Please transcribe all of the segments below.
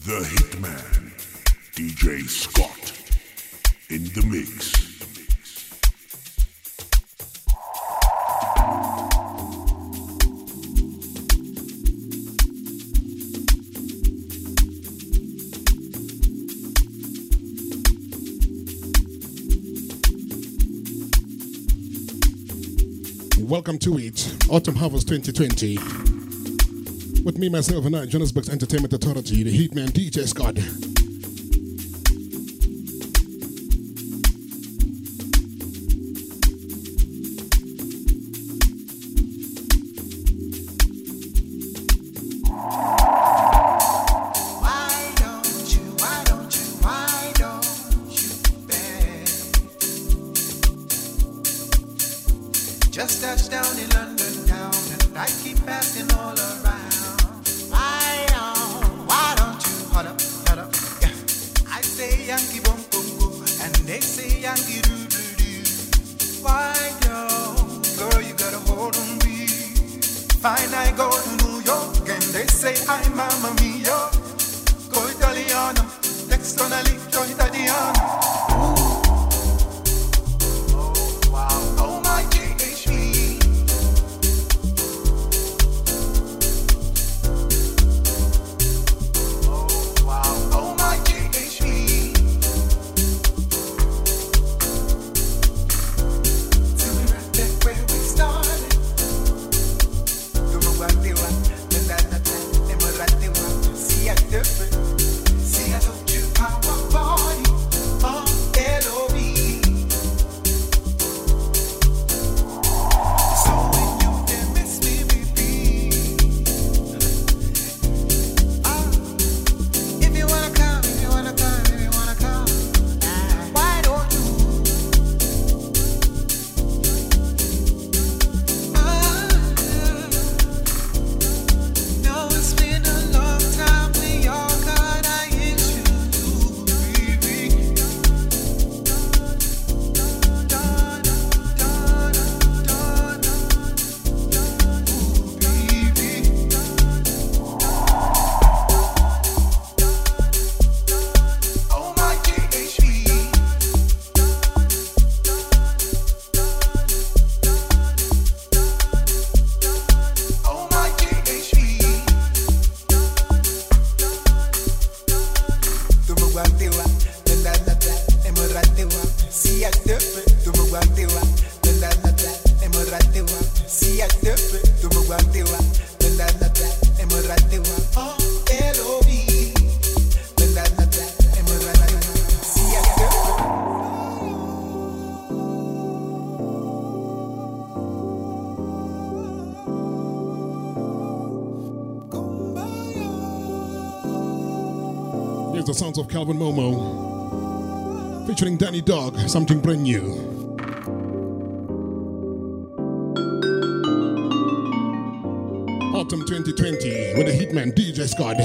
The Hitman, DJ Scott, in the mix. Welcome to it, Autumn Harvest 2020. With me, myself, and I, Johannesburg's Entertainment Authority, the Hitman DJ Scott. Just touched down in London town, and I keep passing all around. Why don't you hold up? Yeah. I say Yankee bum bum bum, and they say Yankee doo doo doo. Why don't, girl, you gotta hold on me. Fine, I go to New York, and they say I'm Mamma Mia. Go Italiano, next on a lick, go Italiano. The sounds of Calvin Momo featuring Danny Dog, something brand new. Autumn 2020 with the Hitman DJ Scott.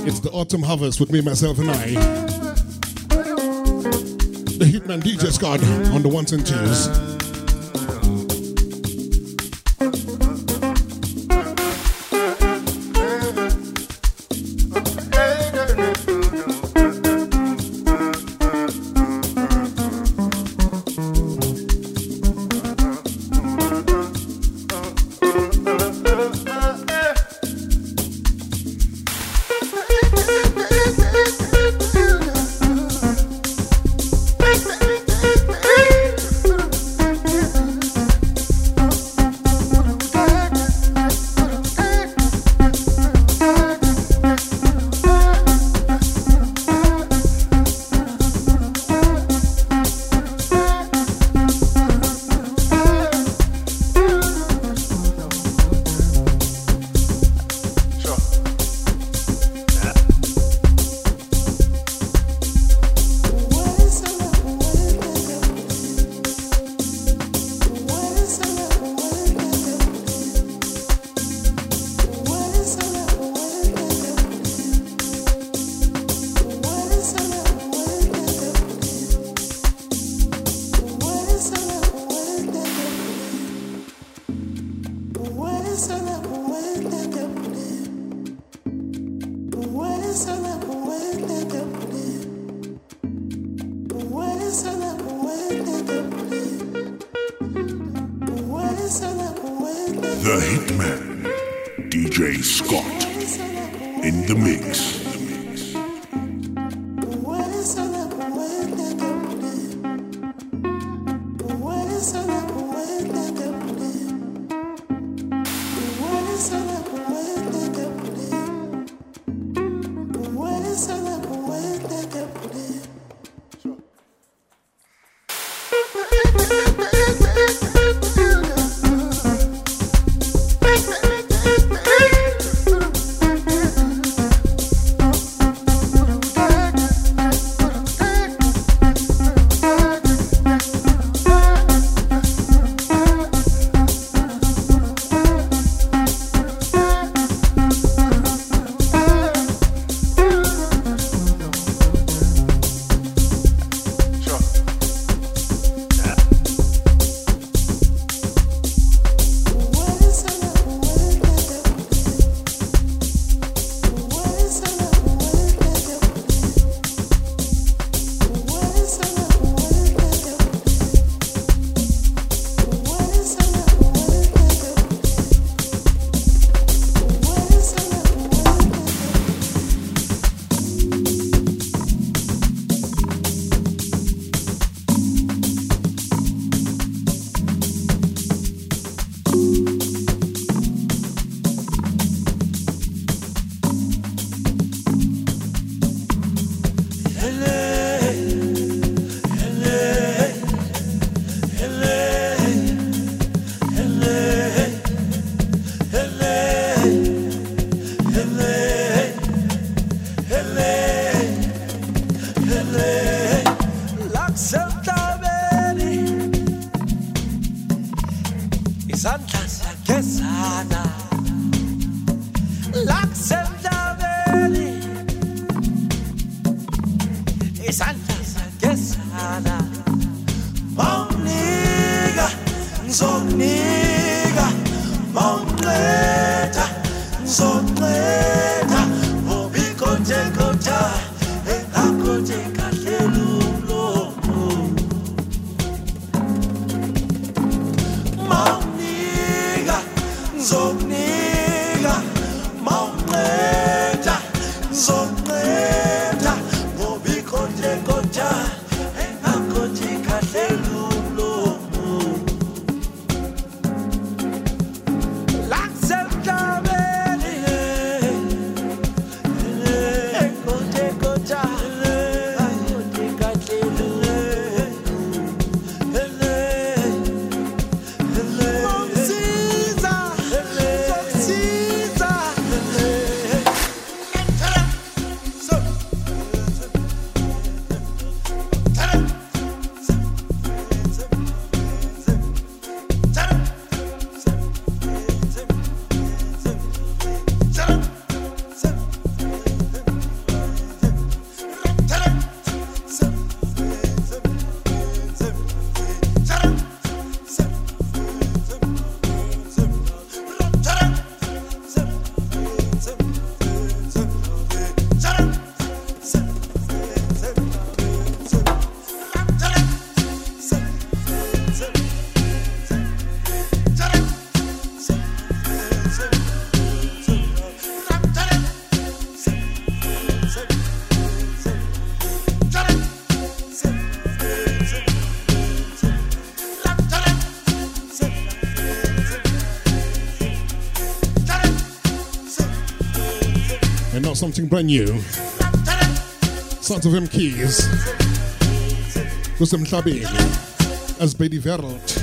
It's the autumn harvest with me, myself, and I. The Hitman DJ Scott on the ones and twos. The Hitman, DJ Scott, in the mix. Something brand new. Sounds of M Keys. With some clubbing as Baby Verld.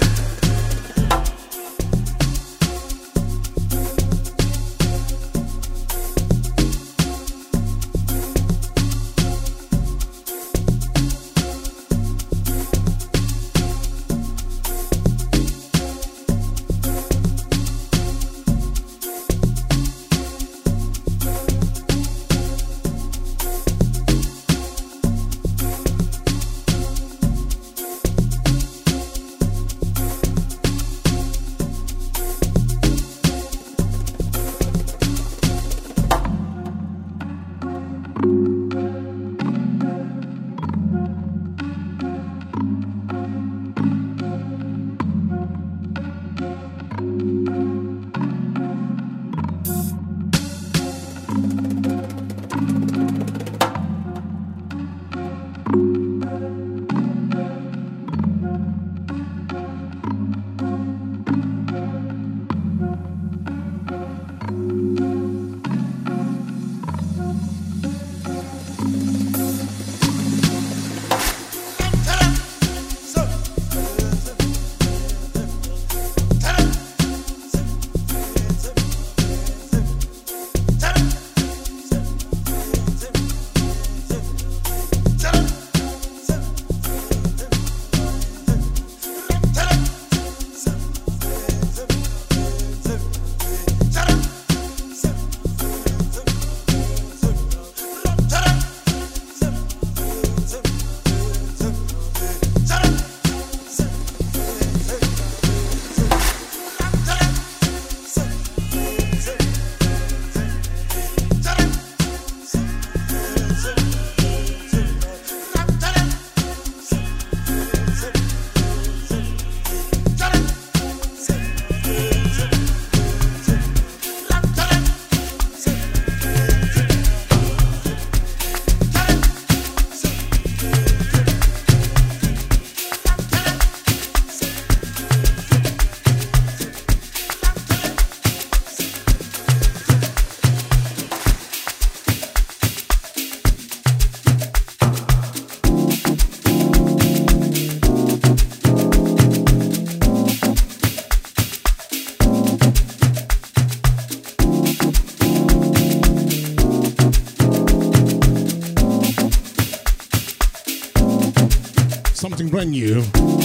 Something brand new.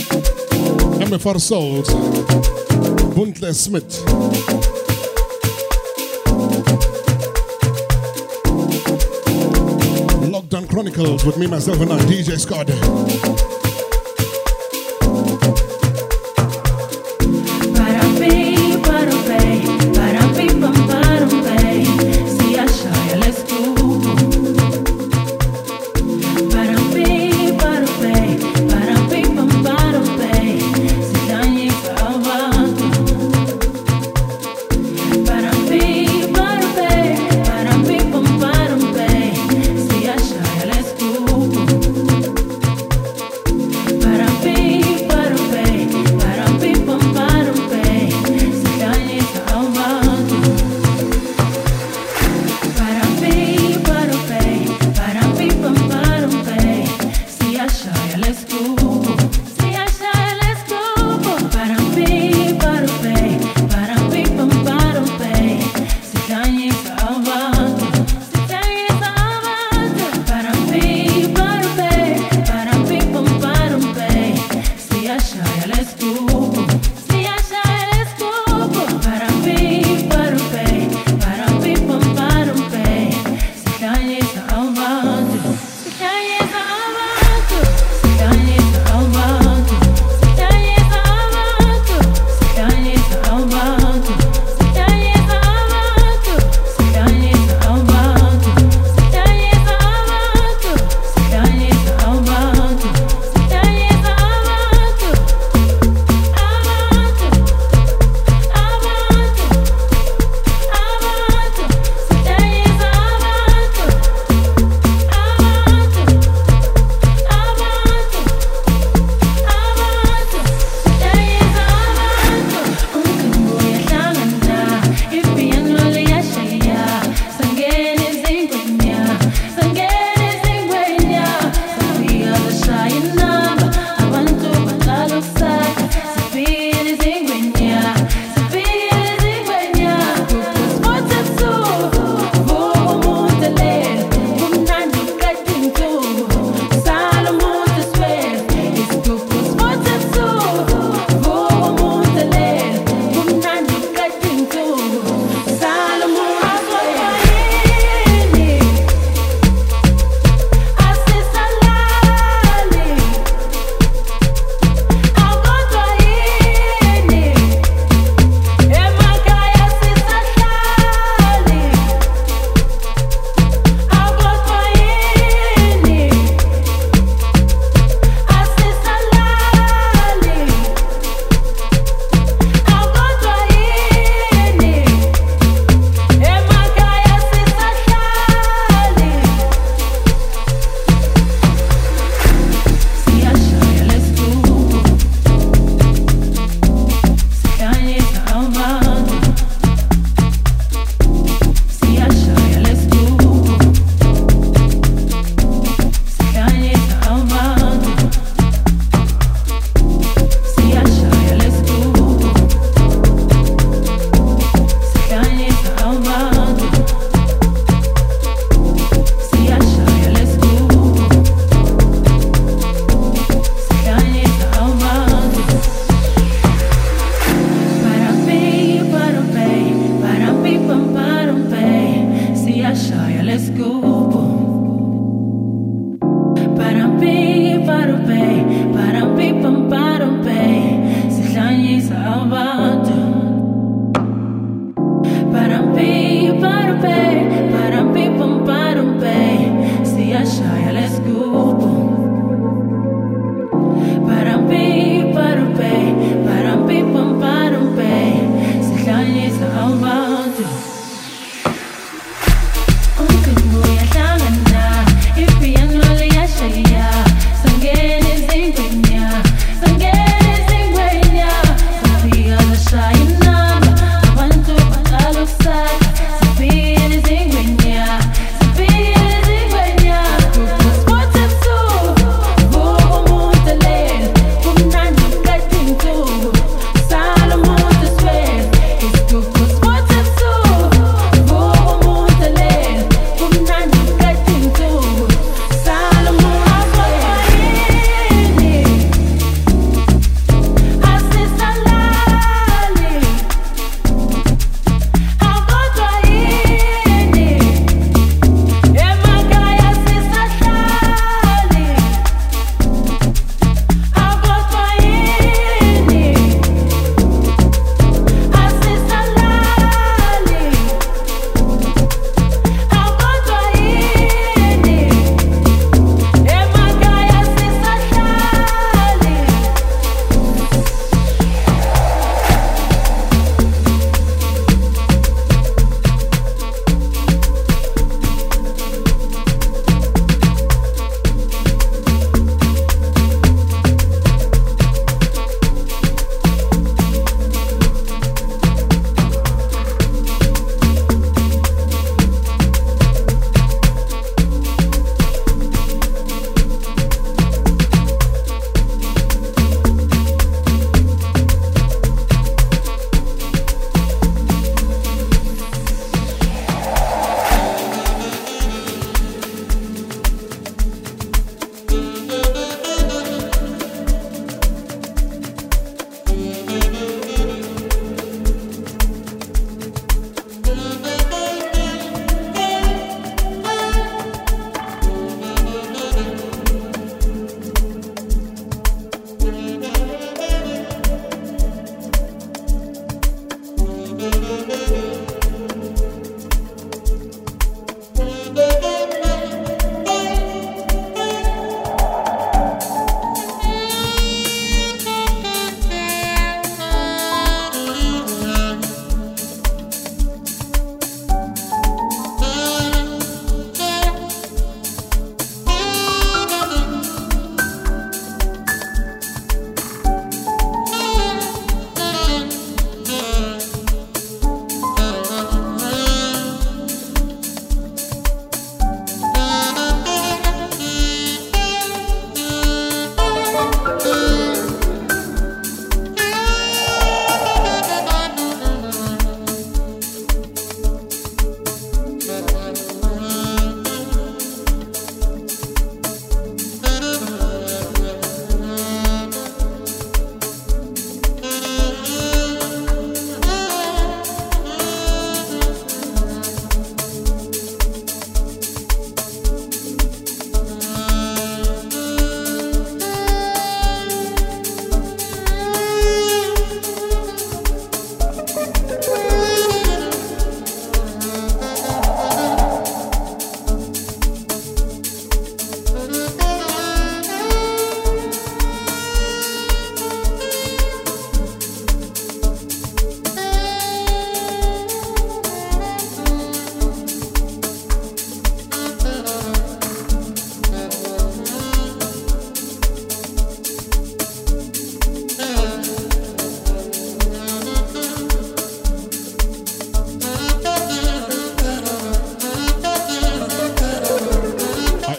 MFR Soul, Buntle Smith. Lockdown Chronicles with me, myself, and I, DJ Scott.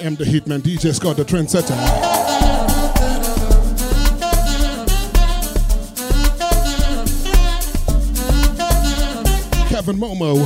am the Hitman, DJ Scott, the trendsetter. Kevin Momo.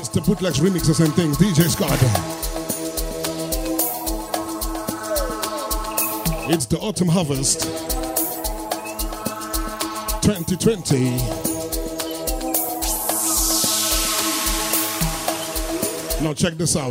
It's the bootlegs, remixes and things. DJ Scott. It's the Autumn Harvest 2020. Now check this out.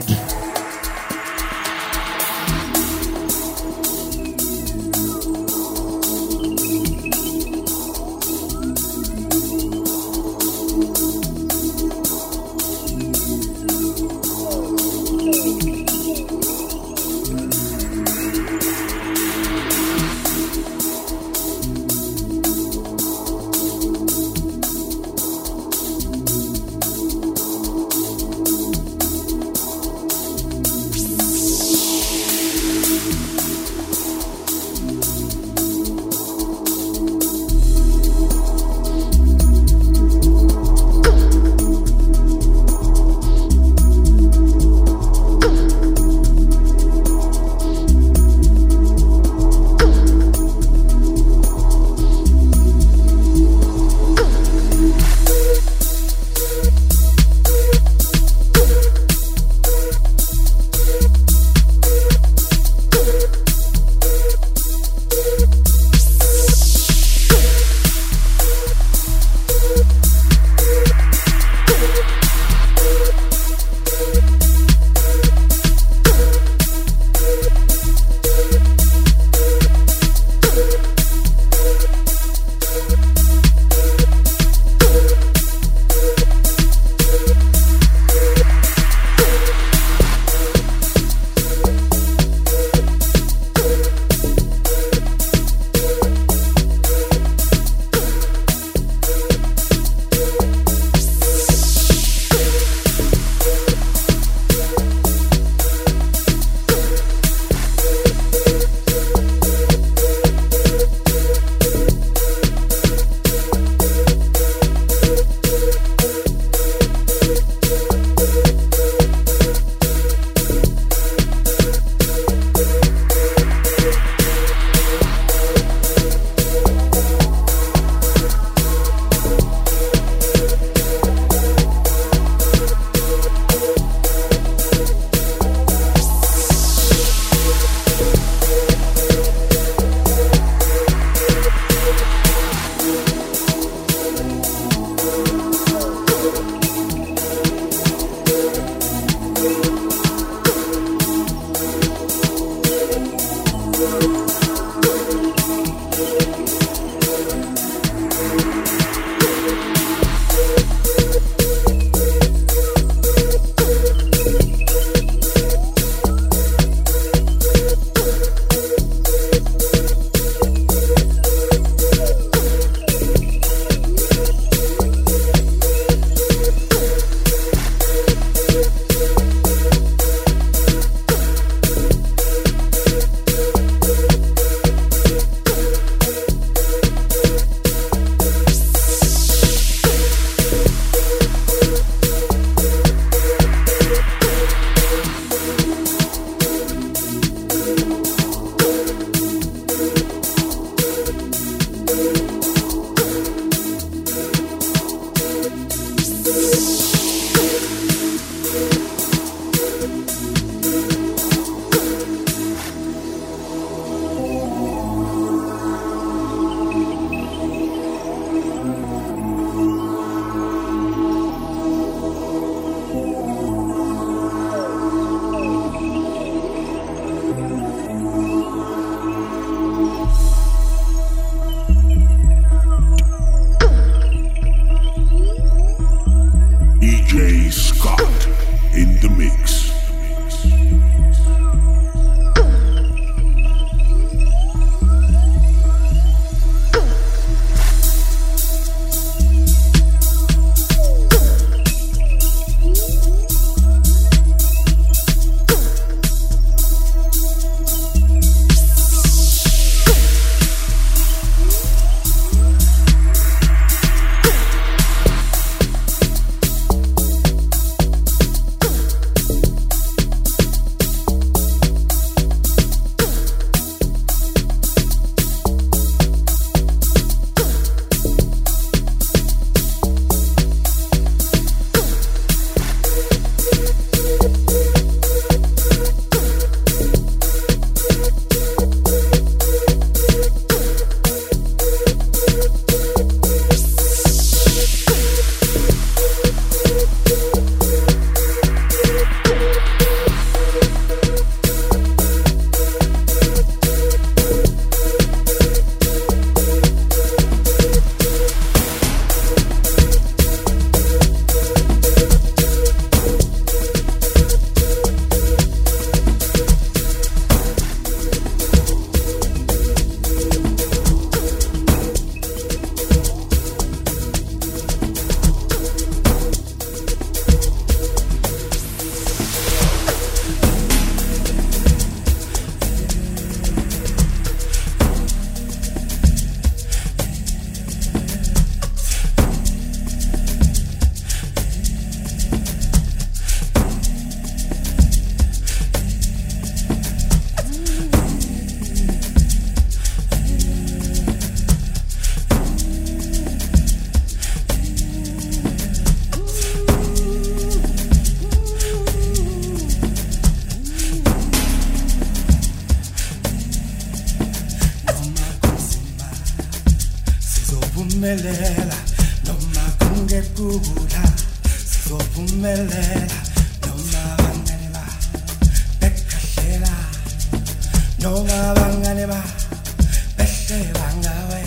sizophumelela noma kungekula sizophumelela noma bangane ba bekhahlela noma bangane ba behleba ngawe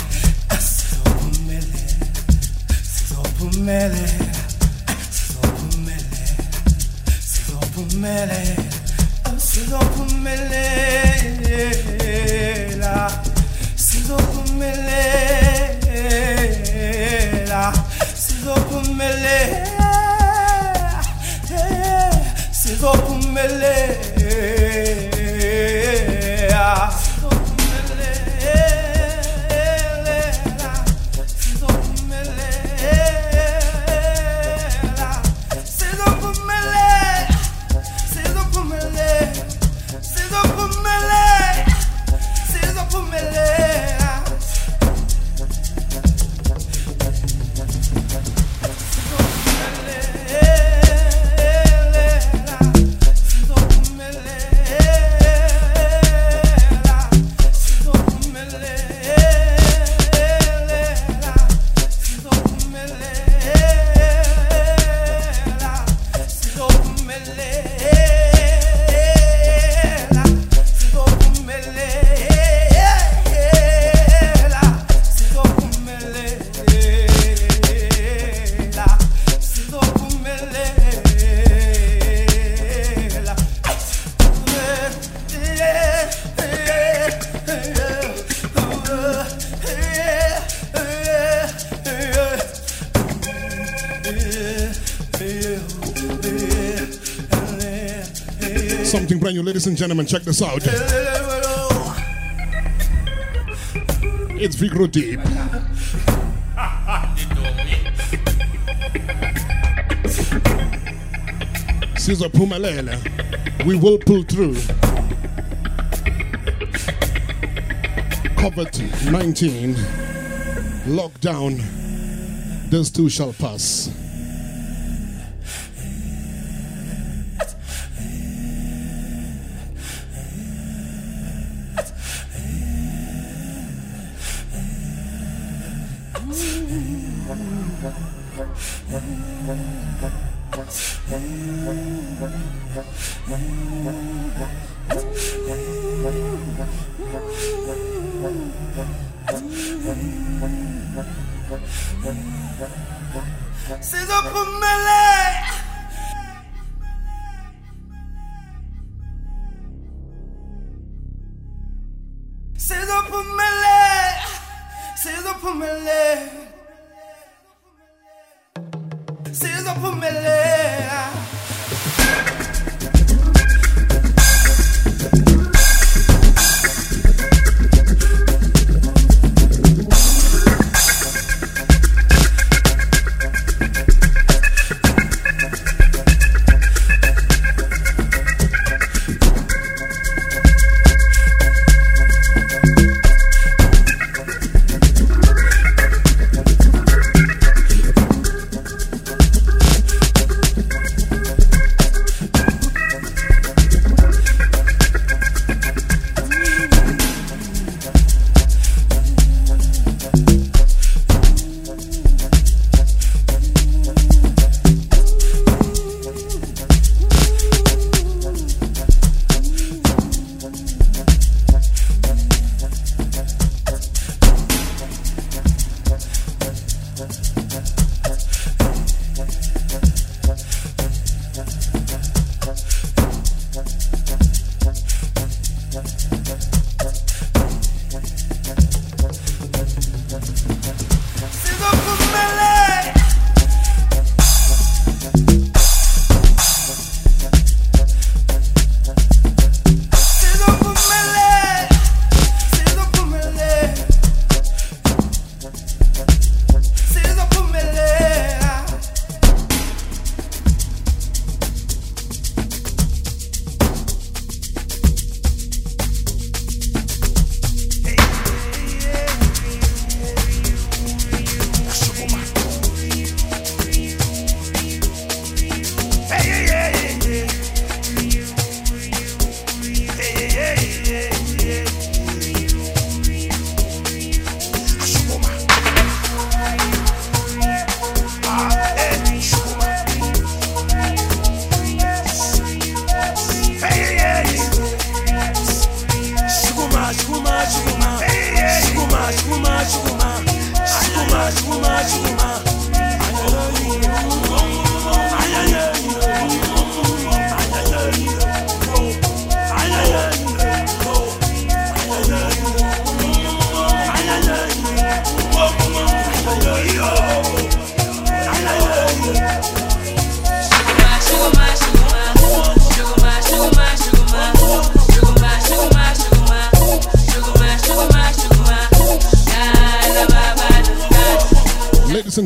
sizophumelela Something brand new, ladies and gentlemen, check this out. It's Vigro Deep. Caesar Pumalele, we will pull through. COVID-19, lockdown, this too shall pass.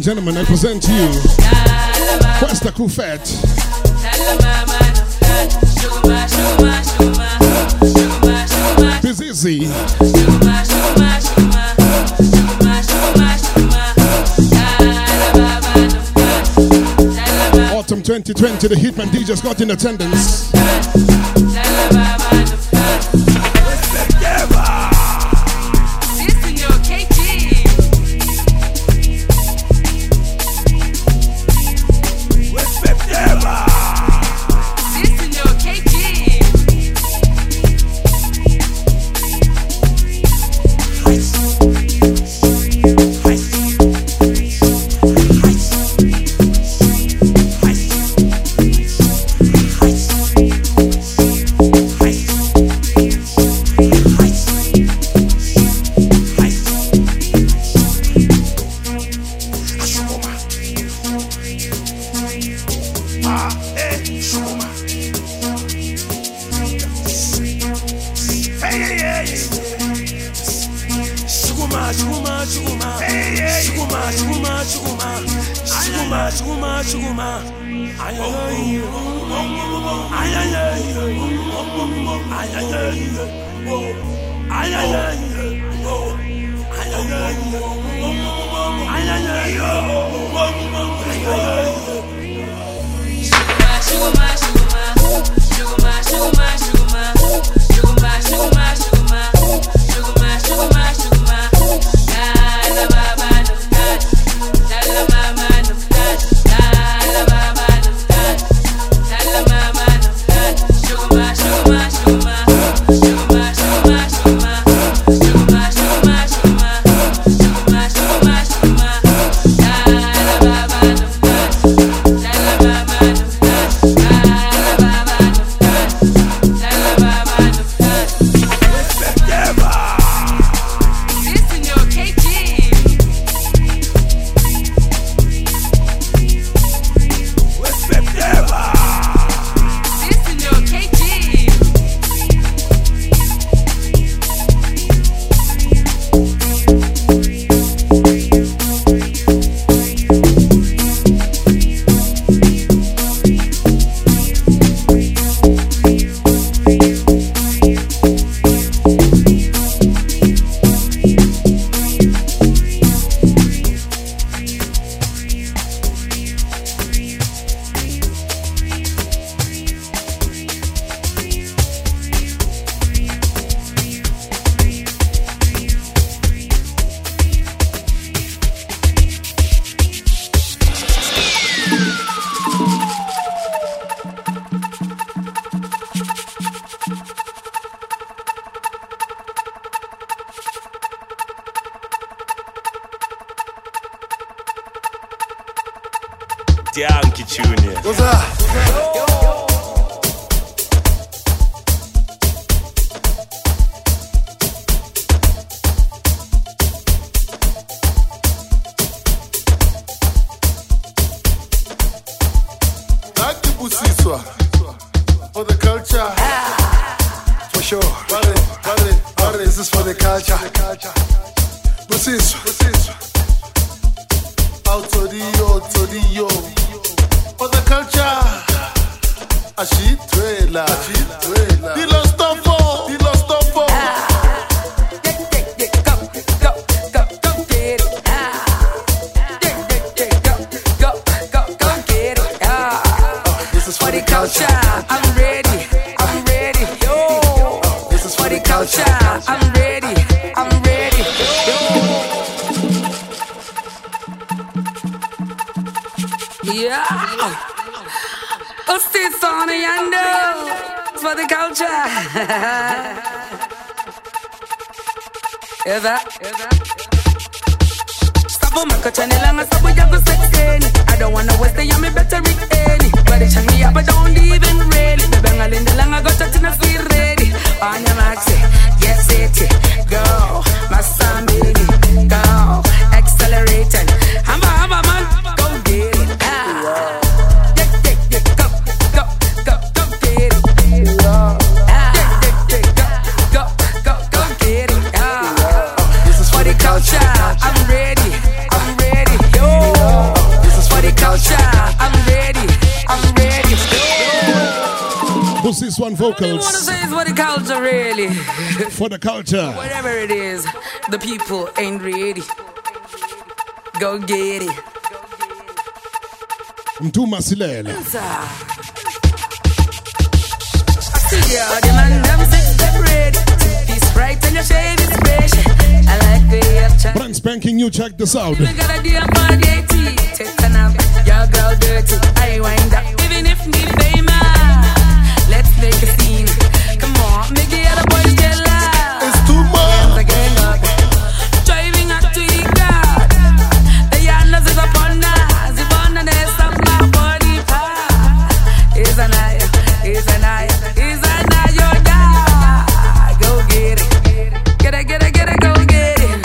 and gentlemen, I present to you Questa Kufet. Bizizi. Autumn 2020, the Hitman DJ Scott in attendance. Yankee Junior. What's up? For the culture, for sure. This is for the culture. Busiswa, Autodio. For the culture, Ashitwela. Dilo stofo. This is for the culture. I'm ready. Yo. This is for the culture. I'm ready. Yo. Yeah. What's this on the yonder? It's for the culture. Eva. Stop makachane langa sabu yago sexeni. I don't wanna waste the yummy better ready. But it's me up, but don't even really. The bengal in the langa got touching us feel ready. On your maxi, get set, go. My son baby, go. Accelerating. Hamba man, go get it. Go get it. Go get it. This is for the culture. I'm ready. Yo. this one All I vocals. want to say is for the culture, really. For the culture. Whatever it is, the people ain't ready. Go get it. Mtuma Silela. I see ya, the man them six separate. This right and your shade is fresh. I like the action. Brand spanking new, check this out. We got a deal for the 80. Take a nap, your girl dirty. I wind up, even if me famous. Let's make a scene. Come on, make the other boys get loud. It's too much. Again up, driving up to the guard. The yanders is upon us. The one and they stop my body part. Is an eye, is an eye, is an eye, your guy. Go get it, get it, get it, get it, go get it.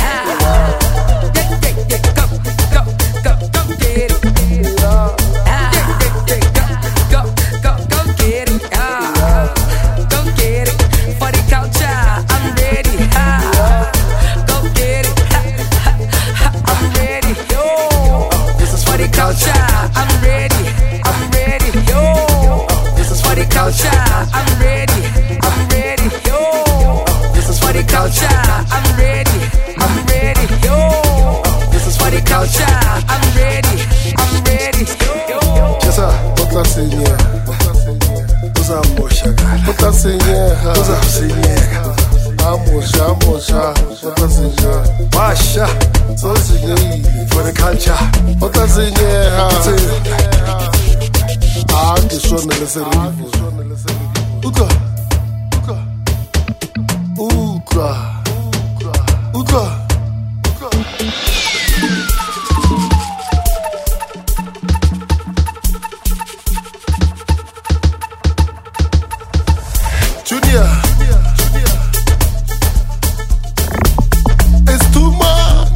Go, go, go, go get it. Go, go, go get it. Go get it. For the culture, I'm ready. Go get it. I'm ready. Yo. This is For the culture, I'm ready. I'm ready. Yo. This is For the culture, I'm ready. I'm ready. Yo. This is For the culture, I'm ready. I'm ready. Yo. This is For the culture, I'm ready. I'm ready. Yo. Chesa, bota senye. Uza mosha gala. Bota senye. Uza senye. Amosha, amosha. Bota senye. Masha. So senye. For the culture. Bota senye. Ah, que suena le serivo. Uka. Uka. Uka. Uka. Junior. It's too much.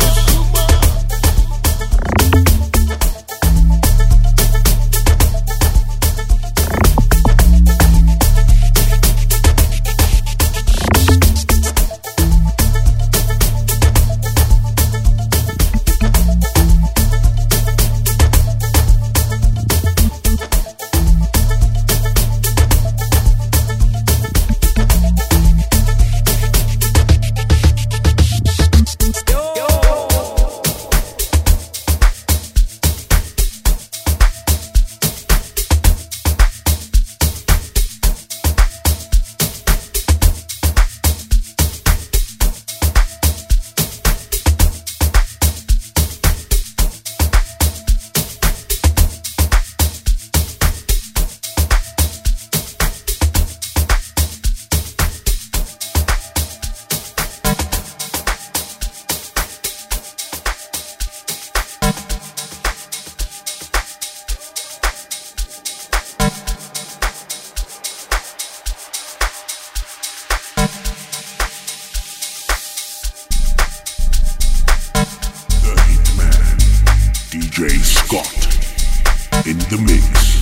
DJ Scott in the mix.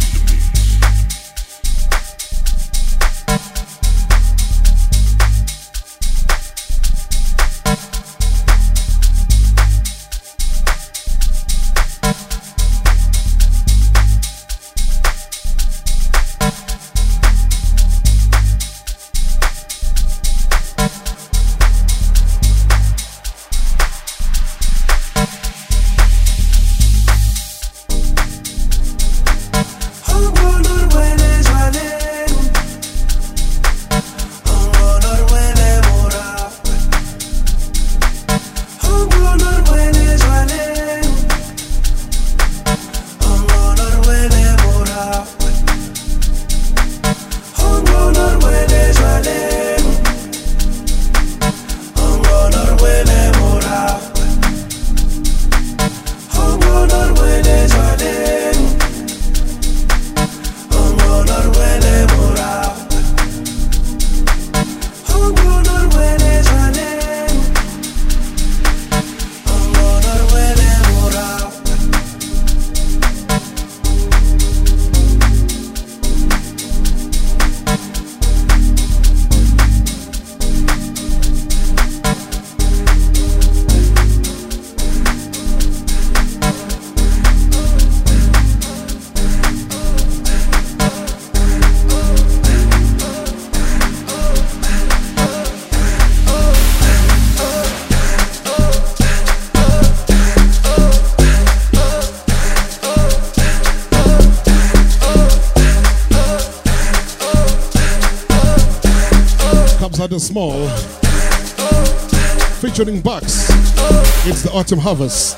Sada Small featuring Bucks. It's the Autumn Harvest.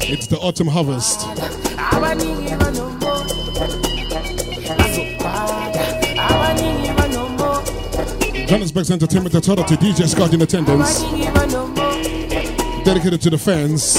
It's the autumn harvest. Johannesburg's Entertainment Authority, DJ Scott in attendance. Dedicated to the fans.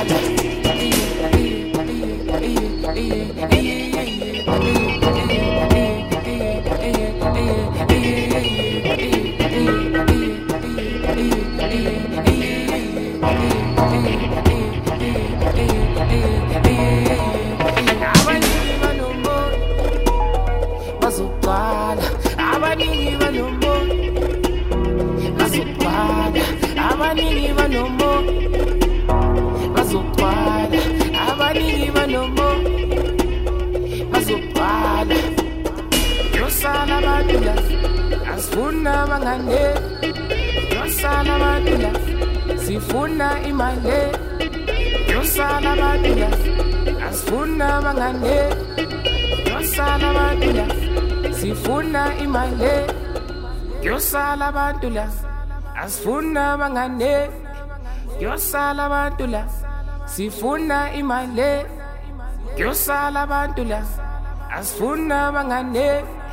Sifuna imale yosala badula asifuna mangane yosala badula sifuna imale yosala badula asifuna mangane yosala badula sifuna imale yosala badula asifuna mangane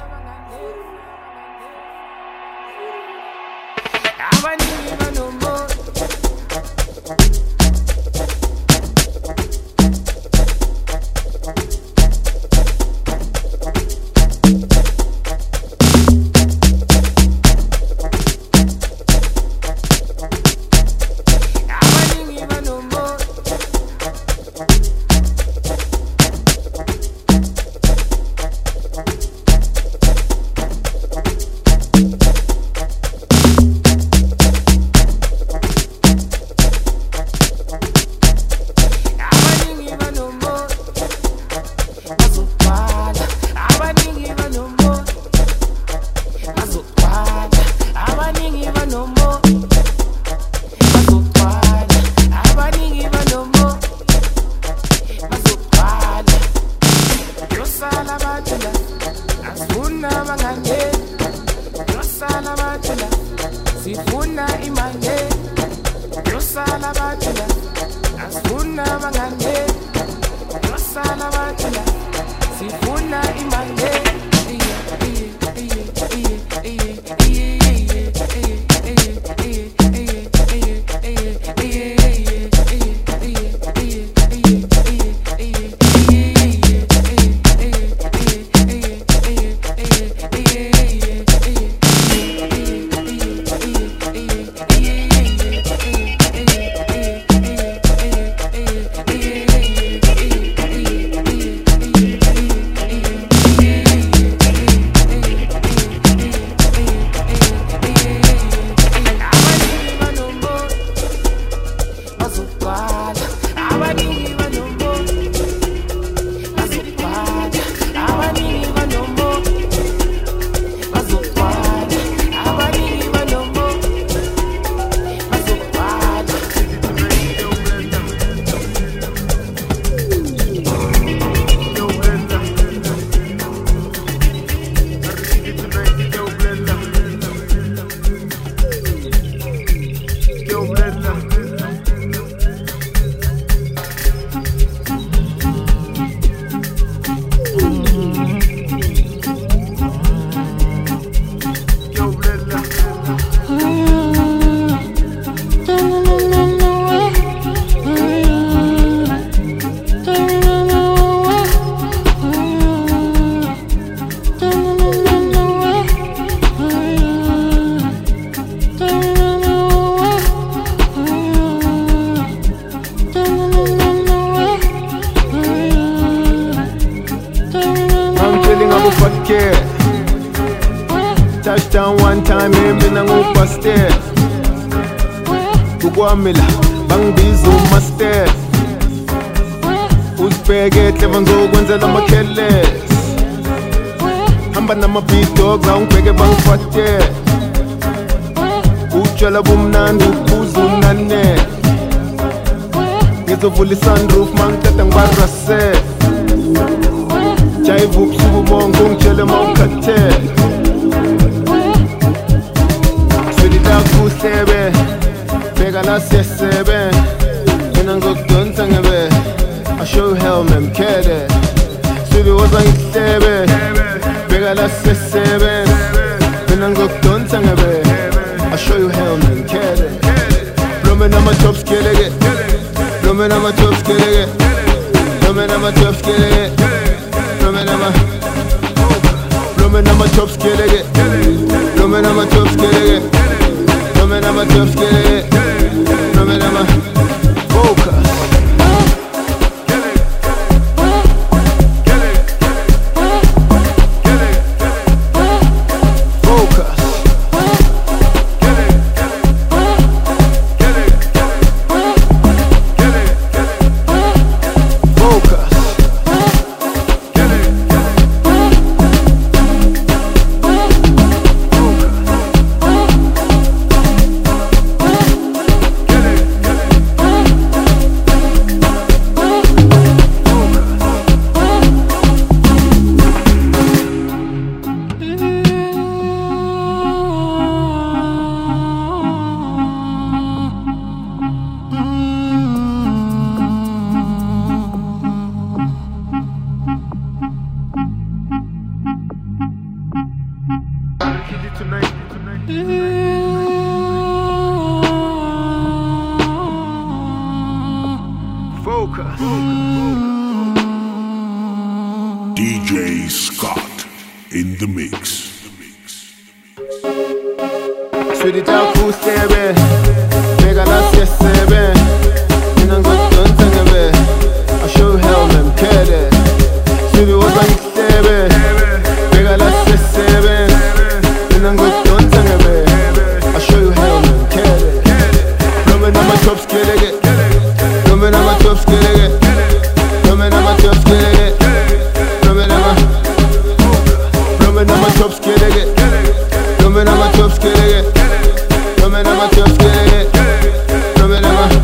Touchdown one time, mina ngupaste Kukwamila, bangibiza umaster Uzibheke clever ngizokwenzela amakeles Hamba nama-beat dogs, awungibheke bangifate Utshwala bumnandi, uphuza unane Ngizovula i-sunroof, mangiceda ngibarase Jive ubusuku bonke, ungitshele mawukhathele Kuhlebe, bheka la siyesebe Mina ngizokudonsa ngebe I show you hell memkele Studio was like seven Bega la seven Minangokdonsa ngabe I show you hell memkele Blooming on my top skele Blooming on my top skele Blooming on my top skele Blooming on my Blooming on my top skele Blooming on my top skele Blooming on my top skele Blooming on my focus DJ Scott in the mix. Sweetie taku sebe Mega la sebe Minangokdonsa ngabe I show you hell memkele Sweetie was like sebe Mega la sebe Minangokdonsa ngabe I show you hell memkele Blooming on my top skele Blooming on my top skele Blooming on my top skele Blooming on my top skele Blooming on my top skele Blooming on my top skele Blooming on my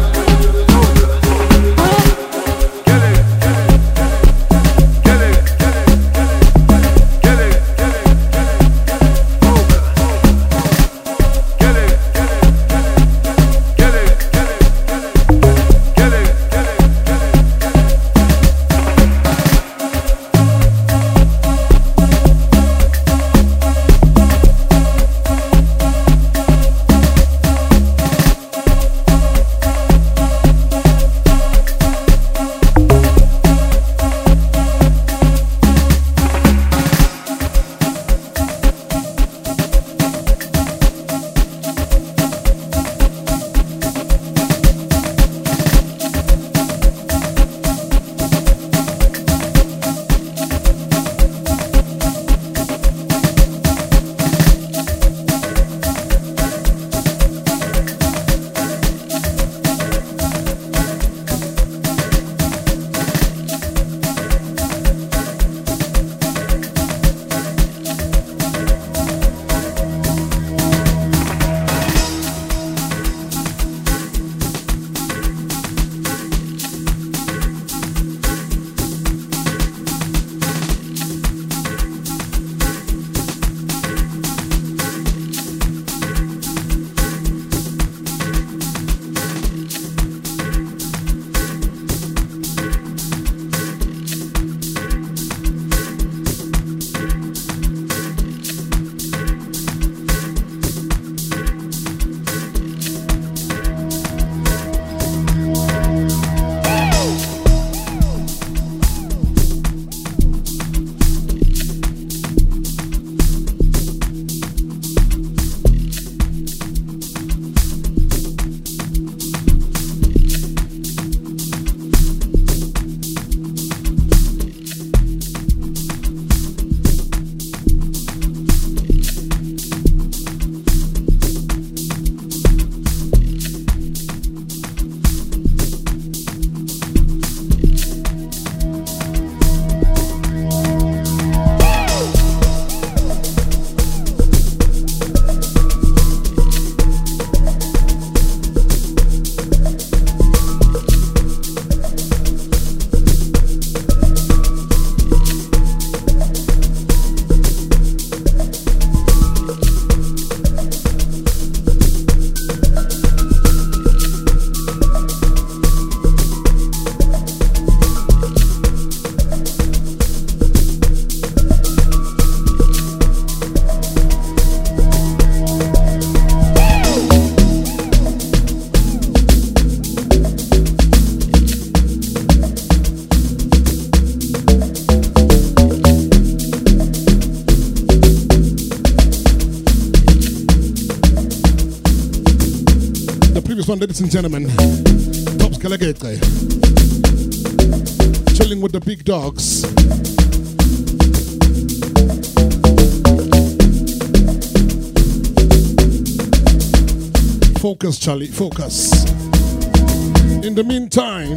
one, ladies and gentlemen. Tops Kalagete. Chilling with the big dogs. Focus, Charlie, focus. In the meantime,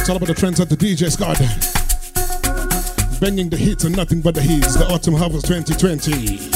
It's all about the trends at the DJ Scott. Banging the hits and nothing but the hits. The Autumn Harvest 2020.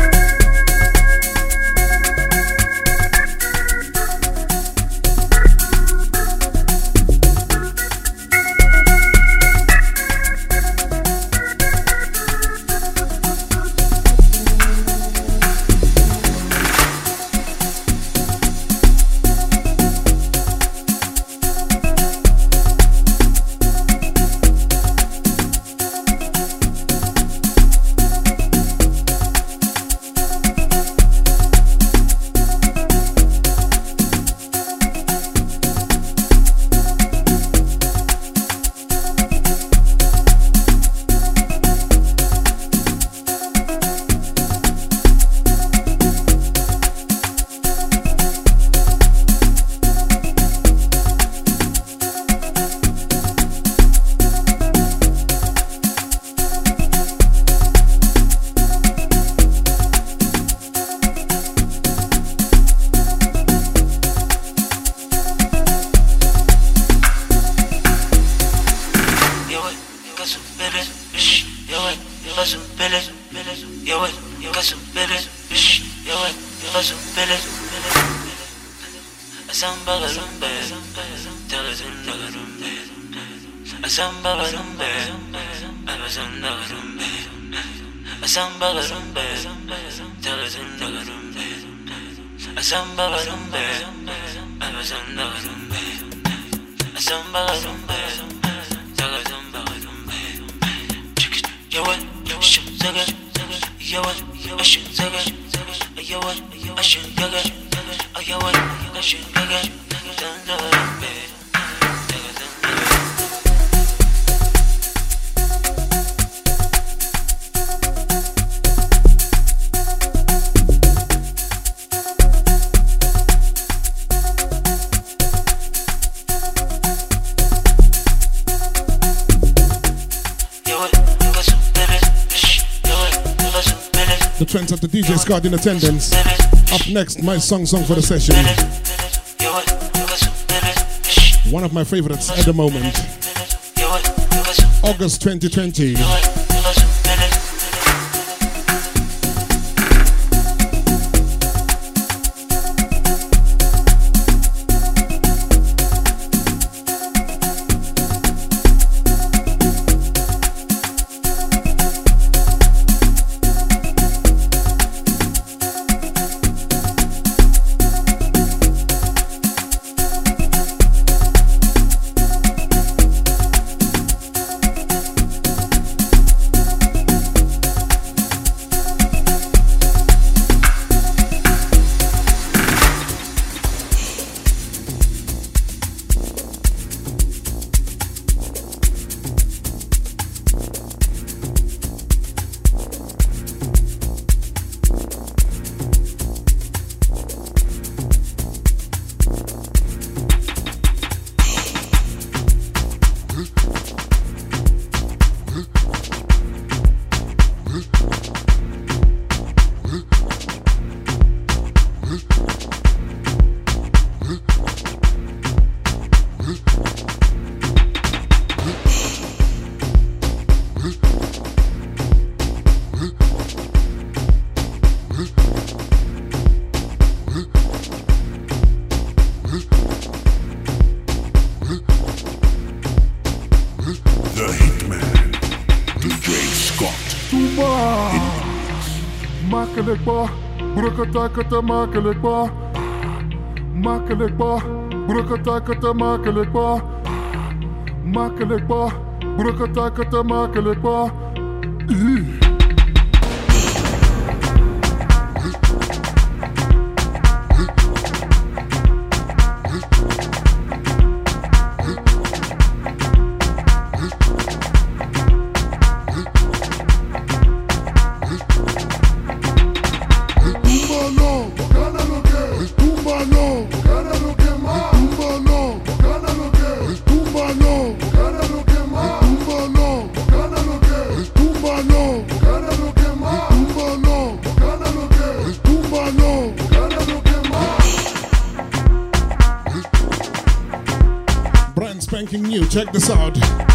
Trends at the DJ Scott in attendance. Up next, my song for the session. One of my favorites at the moment. August 2020. Makkelijk ba, makkelijk ba, broekatakata makkelijk ba, makkelijk ba, broekatakata makkelijk ba. No. spanking new. Check this out.